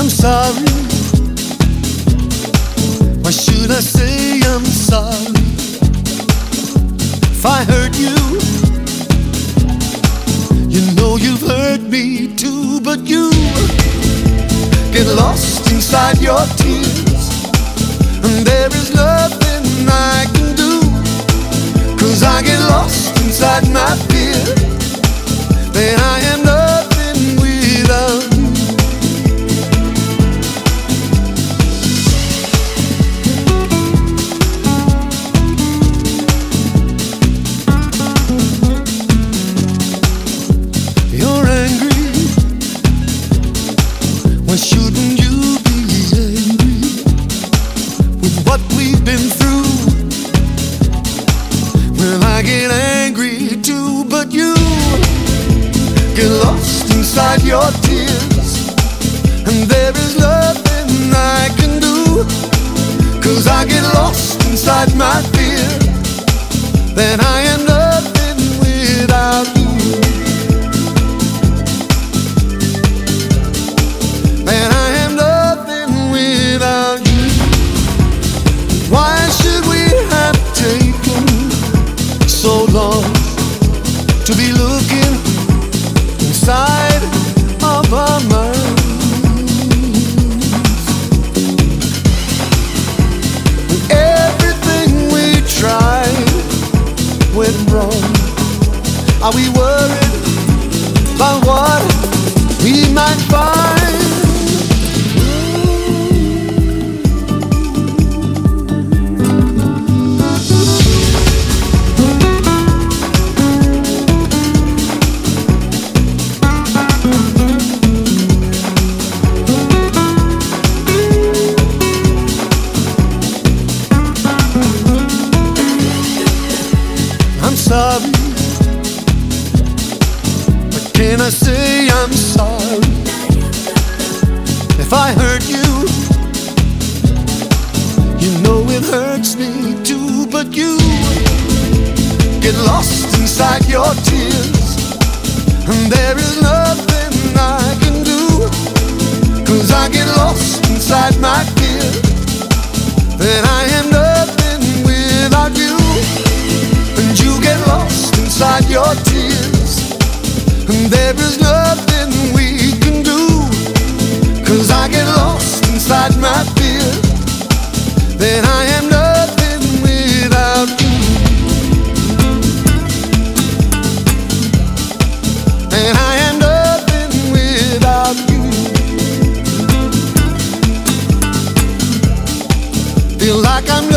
I'm sorry. Why should I say I'm sorry? If I hurt you, you know you've hurt me too. But you get lost inside your tears, and there is nothing I can do, 'cause I get lost inside my fear. Then I am nothing without you. You're angry. Why shouldn't you be angry with what we've been through? Well, I get angry too, but you get lost inside your tears, and there is nothing I can do, 'cause I get lost inside my fear. Then I am nothing without you. Then I am nothing without you. Why should we have taken so long to be looking inside of our minds? When everything we tried went wrong, are we worried about what we might find? I'm sorry, but can I say I'm sorry if I hurt you? You know it hurts me too, but you get lost inside your tears, and there is nothing I can do, 'cause I get lost inside my fear. Then I am nothing without you, and you get lost inside your tears, and there is nothing we can do, 'cause I get lost inside my fear. Then I am nothing without you. And I am nothing without you. Feel like I'm